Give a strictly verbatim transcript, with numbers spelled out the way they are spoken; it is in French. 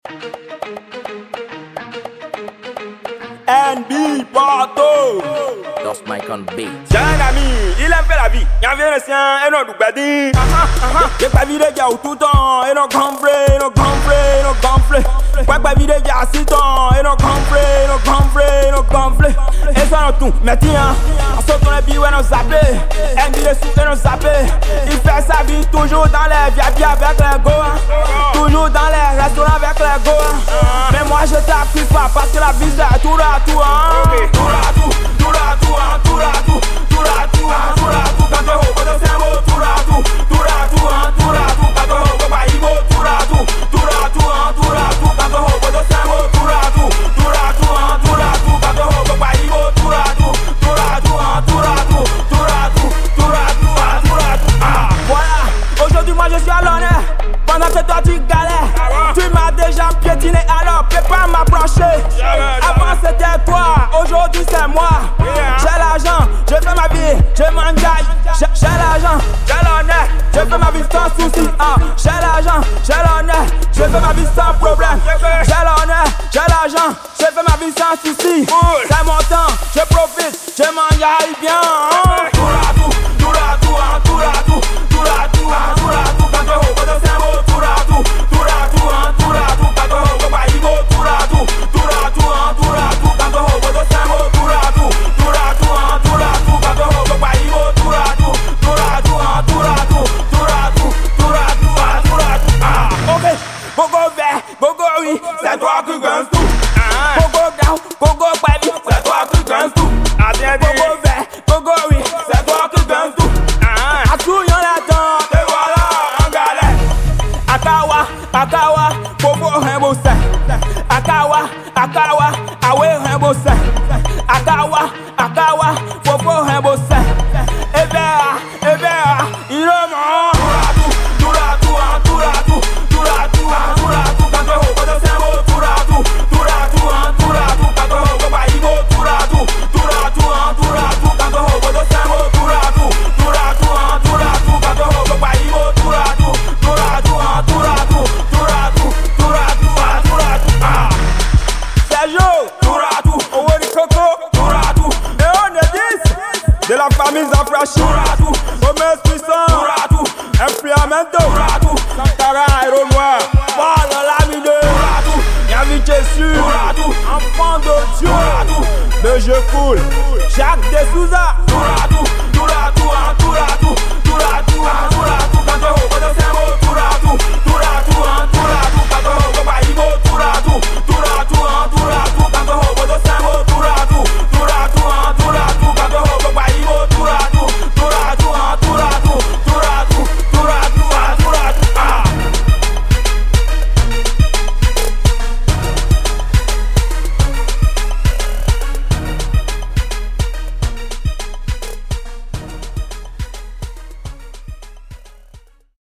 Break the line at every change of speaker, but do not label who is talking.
N B Porto.
Dos Mike on beat.
J'ai un ami, il aime faire la vie. Y'en vient le sien, et non d'oubadi. J'ai pas vu des gars tout le temps, et non gonflé, et non gonflé, et non gonflé. Quoi pas vu des gars si temps, et non gonflé, et non gonflé, et non gonflé. Et ça non tout, mais tiens, on saute dans les billes, et non zappé. N B les sous, et non zappé. Il fait sa vie toujours dans les via via avec les goa. Toujours dans les restaurants avec les goa. Mais moi je t'appuie pas parce que la vie c'est tout à tout, hein. Tout à tout, tout à tout, hein. Tout à tout, tout à tout, hein. Tout à tout, quand tu es au c'est un mot. Tout à tout, tout à tout, hein. Tout à tout, quand tu es au pas il vaut. Tout à tout, tout à tout, hein. Tout à tout, quand tu es au c'est un mot. Tout à tout, tout à tout, hein. Tout à tout, quand tu es au pas il vaut. Tout à tout, tout à tout, hein. Tout à tout, tout à tout, tout à tout, hein. Tout à tout, ah. Voilà, aujourd'hui moi je suis à l'honneur. Pendant que toi tu galères, tu m'as déjà piétiné, alors peux pas m'approcher. Avant c'était toi, aujourd'hui c'est moi. J'ai l'argent, je fais ma vie, je m'enjaille. J'ai l'argent, j'ai l'honneur, je fais ma vie sans souci. Ah. J'ai l'argent, j'ai l'honneur, je fais ma vie sans problème. J'ai l'honneur, j'ai l'argent, je fais ma vie sans souci. C'est mon temps, je profite, je m'enjaille bien. Tout à tout, tout à tout, tout à tout, tout à tout, tout à tout, quand tu es au côté c'est un mot. Tout à tout, tout à tout, tout à tout, quand tu es au pas il vaut. Tout à tout, tout à tout, tout à tout, quand tu es au côté c'est un mot. Tout à tout, tout à tout, tout à tout, quand tu es au pas il vaut. Tout à tout, tout à tout, tout à tout, tout à tout, tout à tout, tout à tout, ah. Ok, Gogo vert, Gogo oui, c'est toi qui gagne tout. Gogo down, Gogo baby, c'est toi qui gagne tout. Gogo vert, Gogo oui, c'est toi qui gagne tout. À tout y'en attend, te voilà en galère. Akawa, Akawa, Bobo Hembose. Akawa, Akawa, Awe Hembose. Akawa, Akawa, Bobo Hembose. Ebea, Ebea, Iroma. Tout à tout, tout à tout, tout à tout, tout à tout, quand tu es au côté c'est un mot. Tout à tout, tout à tout, tout à tout, quand tu es au pas il vaut. Tout à tout, tout à tout, tout à tout, quand tu es au côté c'est un mot. Tout à tout, tout à tout, tout à tout, quand tu es au pas il vaut. Tout à tout, tout à tout, tout à tout, tout à tout, tout à tout, tout à tout, ah. Sergio, tout à tout, Oweri Coco, tout à tout, et on est dix de la famille Zafrachi. Tout à tout, Hommes puissants, tout à tout, Inflamento, tout à tout, Sankara, Héros Noir, Paul Lamide, tout à tout, Yavi Jésus, tout à tout, enfant de Dieu, tout à tout, le jeu cool, Jacques Desouza, tout à tout.